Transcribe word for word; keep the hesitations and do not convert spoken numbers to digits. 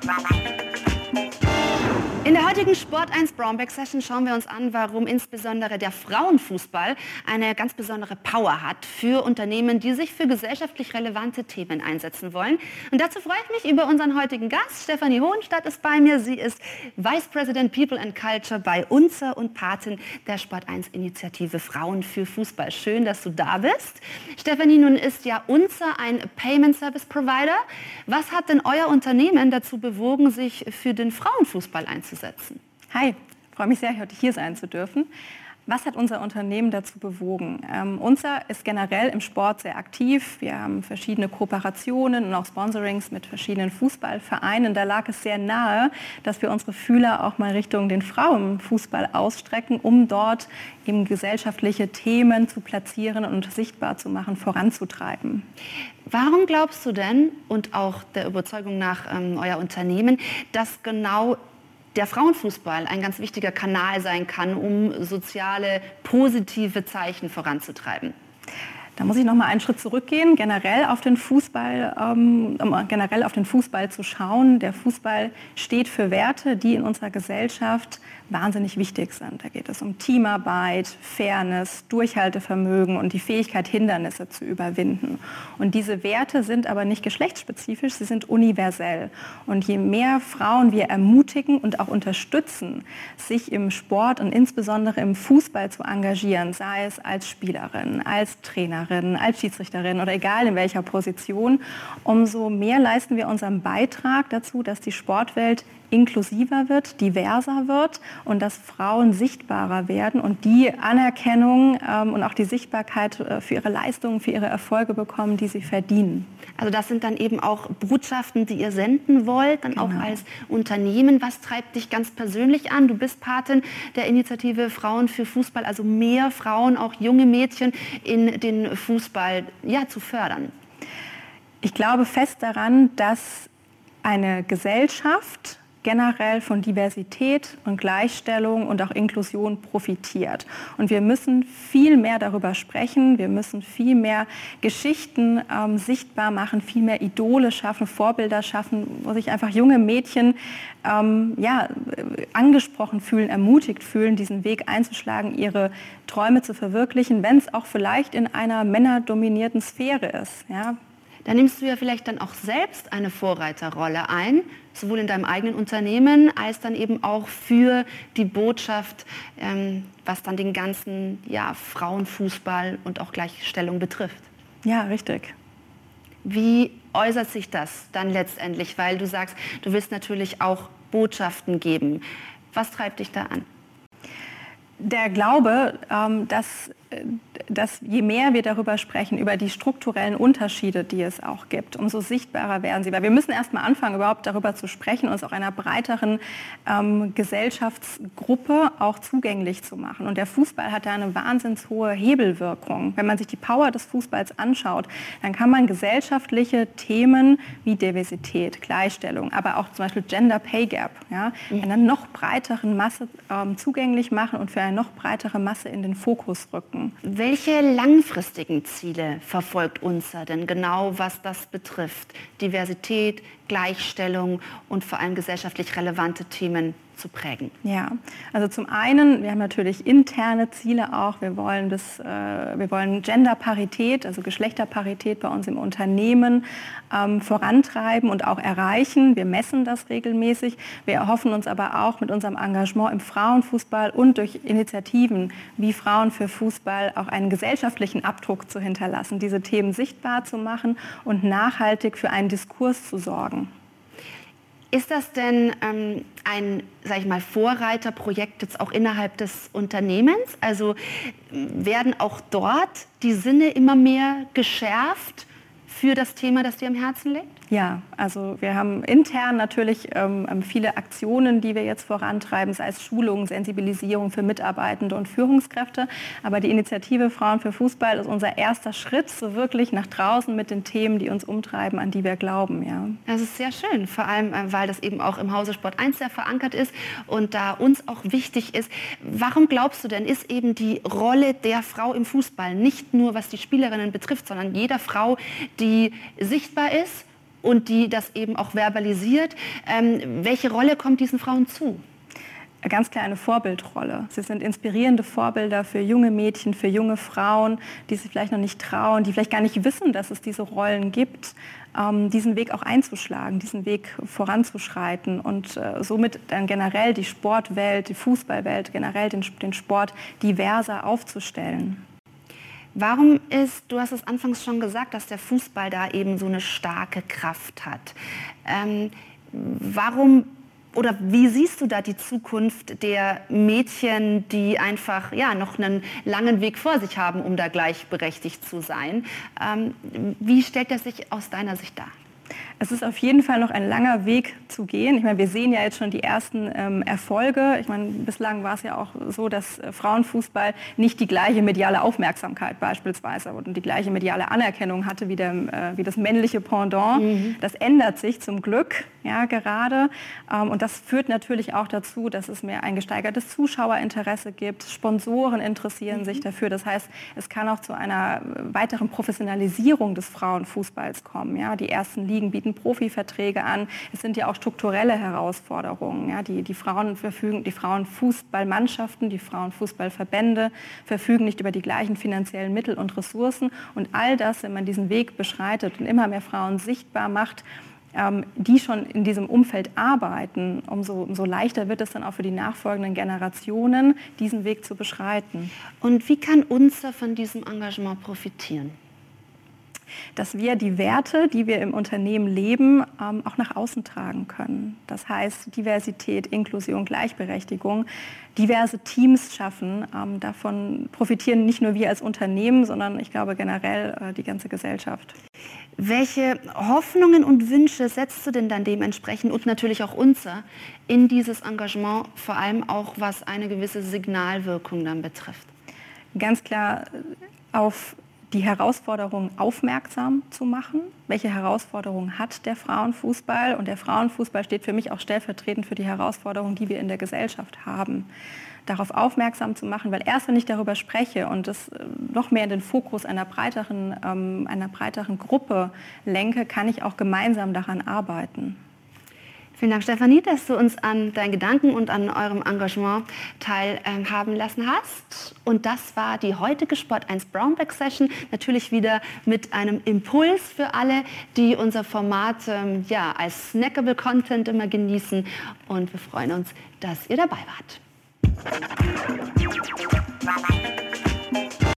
In der heutigen Sport eins Brownback Session schauen wir uns an, warum insbesondere der Frauenfußball eine ganz besondere Power hat für Unternehmen, die sich für gesellschaftlich relevante Themen einsetzen wollen. Und dazu freue ich mich über unseren heutigen Gast. Stefanie Hohenstadt ist bei mir. Sie ist Vice President People and Culture bei UNZE und Patin der Sport eins Initiative Frauen für Fußball. Schön, dass du da bist. Stefanie, nun ist ja UNZE ein Payment Service Provider. Was hat denn euer Unternehmen dazu bewogen, sich für den Frauenfußball einzusetzen? Hi, freue mich sehr, heute hier sein zu dürfen. Was hat unser Unternehmen dazu bewogen? Ähm, UNZE ist generell im Sport sehr aktiv. Wir haben verschiedene Kooperationen und auch Sponsorings mit verschiedenen Fußballvereinen. Da lag es sehr nahe, dass wir unsere Fühler auch mal Richtung den Frauenfußball ausstrecken, um dort eben gesellschaftliche Themen zu platzieren und sichtbar zu machen, voranzutreiben. Warum glaubst du denn, und auch der Überzeugung nach ähm, euer Unternehmen, dass genau der Frauenfußball ein ganz wichtiger Kanal sein kann, um soziale, positive Zeichen voranzutreiben? Da muss ich noch mal einen Schritt zurückgehen, generell auf den Fußball, ähm, um generell auf den Fußball zu schauen. Der Fußball steht für Werte, die in unserer Gesellschaft wahnsinnig wichtig sind. Da geht es um Teamarbeit, Fairness, Durchhaltevermögen und die Fähigkeit, Hindernisse zu überwinden. Und diese Werte sind aber nicht geschlechtsspezifisch, sie sind universell. Und je mehr Frauen wir ermutigen und auch unterstützen, sich im Sport und insbesondere im Fußball zu engagieren, sei es als Spielerin, als Trainerin, als Schiedsrichterin oder egal in welcher Position, umso mehr leisten wir unseren Beitrag dazu, dass die Sportwelt inklusiver wird, diverser wird und dass Frauen sichtbarer werden und die Anerkennung ähm, und auch die Sichtbarkeit äh, für ihre Leistungen, für ihre Erfolge bekommen, die sie verdienen. Also das sind dann eben auch Botschaften, die ihr senden wollt, dann genau. Auch als Unternehmen. Was treibt dich ganz persönlich an? Du bist Patin der Initiative Frauen für Fußball, also mehr Frauen, auch junge Mädchen in den Fußball ja, zu fördern. Ich glaube fest daran, dass eine Gesellschaft generell von Diversität und Gleichstellung und auch Inklusion profitiert. Und wir müssen viel mehr darüber sprechen, wir müssen viel mehr Geschichten ähm, sichtbar machen, viel mehr Idole schaffen, Vorbilder schaffen, wo sich einfach junge Mädchen ähm, ja, angesprochen fühlen, ermutigt fühlen, diesen Weg einzuschlagen, ihre Träume zu verwirklichen, wenn es auch vielleicht in einer männerdominierten Sphäre ist. Ja. Da nimmst du ja vielleicht dann auch selbst eine Vorreiterrolle ein, sowohl in deinem eigenen Unternehmen als dann eben auch für die Botschaft, ähm, was dann den ganzen ja, Frauenfußball und auch Gleichstellung betrifft. Ja, richtig. Wie äußert sich das dann letztendlich? Weil du sagst, du willst natürlich auch Botschaften geben. Was treibt dich da an? Der Glaube, ähm, dass, dass je mehr wir darüber sprechen, über die strukturellen Unterschiede, die es auch gibt, umso sichtbarer werden sie. Weil wir müssen erst mal anfangen, überhaupt darüber zu sprechen, uns auch einer breiteren ähm, Gesellschaftsgruppe auch zugänglich zu machen. Und der Fußball hat da eine wahnsinns hohe Hebelwirkung. Wenn man sich die Power des Fußballs anschaut, dann kann man gesellschaftliche Themen wie Diversität, Gleichstellung, aber auch zum Beispiel Gender Pay Gap, ja, in einer noch breiteren Masse ähm, zugänglich machen und für eine noch breitere Masse in den Fokus rücken. Welche langfristigen Ziele verfolgt UNZE denn genau, was das betrifft? Diversität, Gleichstellung und vor allem gesellschaftlich relevante Themen zu prägen? Ja, also zum einen, wir haben natürlich interne Ziele auch. Wir wollen, das, äh, wir wollen Genderparität, also Geschlechterparität bei uns im Unternehmen ähm, vorantreiben und auch erreichen. Wir messen das regelmäßig. Wir erhoffen uns aber auch mit unserem Engagement im Frauenfußball und durch Initiativen wie Frauen für Fußball auch einen gesellschaftlichen Abdruck zu hinterlassen, diese Themen sichtbar zu machen und nachhaltig für einen Diskurs zu sorgen. Ist das denn ähm, ein, sag ich mal, Vorreiterprojekt jetzt auch innerhalb des Unternehmens? Also werden auch dort die Sinne immer mehr geschärft für das Thema, das dir am Herzen liegt? Ja, also wir haben intern natürlich ähm, viele Aktionen, die wir jetzt vorantreiben, sei es Schulungen, Sensibilisierung für Mitarbeitende und Führungskräfte. Aber die Initiative Frauen für Fußball ist unser erster Schritt so wirklich nach draußen mit den Themen, die uns umtreiben, an die wir glauben. Ja. Das ist sehr schön, vor allem, weil das eben auch im Hause Sport eins sehr verankert ist und da uns auch wichtig ist. Warum glaubst du denn, ist eben die Rolle der Frau im Fußball nicht nur, was die Spielerinnen betrifft, sondern jeder Frau, die sichtbar ist und die das eben auch verbalisiert. Ähm, welche Rolle kommt diesen Frauen zu? Ganz klar eine Vorbildrolle. Sie sind inspirierende Vorbilder für junge Mädchen, für junge Frauen, die sich vielleicht noch nicht trauen, die vielleicht gar nicht wissen, dass es diese Rollen gibt, ähm, diesen Weg auch einzuschlagen, diesen Weg voranzuschreiten und äh, somit dann generell die Sportwelt, die Fußballwelt, generell den, den Sport diverser aufzustellen. Warum ist, du hast es anfangs schon gesagt, dass der Fußball da eben so eine starke Kraft hat. Ähm, warum Oder wie siehst du da die Zukunft der Mädchen, die einfach ja, noch einen langen Weg vor sich haben, um da gleichberechtigt zu sein? Ähm, wie stellt das sich aus deiner Sicht dar? Es ist auf jeden Fall noch ein langer Weg zu gehen. Ich meine, wir sehen ja jetzt schon die ersten ähm, Erfolge. Ich meine, bislang war es ja auch so, dass äh, Frauenfußball nicht die gleiche mediale Aufmerksamkeit beispielsweise und die gleiche mediale Anerkennung hatte wie, der, äh, wie das männliche Pendant. Mhm. Das ändert sich zum Glück ja, gerade. Ähm, und das führt natürlich auch dazu, dass es mehr ein gesteigertes Zuschauerinteresse gibt. Sponsoren interessieren mhm. sich dafür. Das heißt, es kann auch zu einer weiteren Professionalisierung des Frauenfußballs kommen. Ja? Die ersten Ligen bieten Profiverträge an. Es sind ja auch strukturelle Herausforderungen. Ja, die, die Frauen verfügen, die Frauenfußballmannschaften, die Frauenfußballverbände verfügen nicht über die gleichen finanziellen Mittel und Ressourcen. Und all das, wenn man diesen Weg beschreitet und immer mehr Frauen sichtbar macht, ähm, die schon in diesem Umfeld arbeiten, umso, umso leichter wird es dann auch für die nachfolgenden Generationen, diesen Weg zu beschreiten. Und wie kann UNZA von diesem Engagement profitieren? Dass wir die Werte, die wir im Unternehmen leben, ähm, auch nach außen tragen können. Das heißt Diversität, Inklusion, Gleichberechtigung, diverse Teams schaffen. Ähm, davon profitieren nicht nur wir als Unternehmen, sondern ich glaube generell äh, die ganze Gesellschaft. Welche Hoffnungen und Wünsche setzt du denn dann dementsprechend und natürlich auch UNZA in dieses Engagement, vor allem auch was eine gewisse Signalwirkung dann betrifft? Ganz klar auf die Herausforderungen aufmerksam zu machen. Welche Herausforderungen hat der Frauenfußball? Und der Frauenfußball steht für mich auch stellvertretend für die Herausforderungen, die wir in der Gesellschaft haben. Darauf aufmerksam zu machen, weil erst wenn ich darüber spreche und das noch mehr in den Fokus einer breiteren, ähm, einer breiteren Gruppe lenke, kann ich auch gemeinsam daran arbeiten. Vielen Dank, Stefanie, dass du uns an deinen Gedanken und an eurem Engagement teilhaben lassen hast. Und das war die heutige Sport eins Brownback Session. Natürlich wieder mit einem Impuls für alle, die unser Format ähm, ja, als snackable Content immer genießen. Und wir freuen uns, dass ihr dabei wart.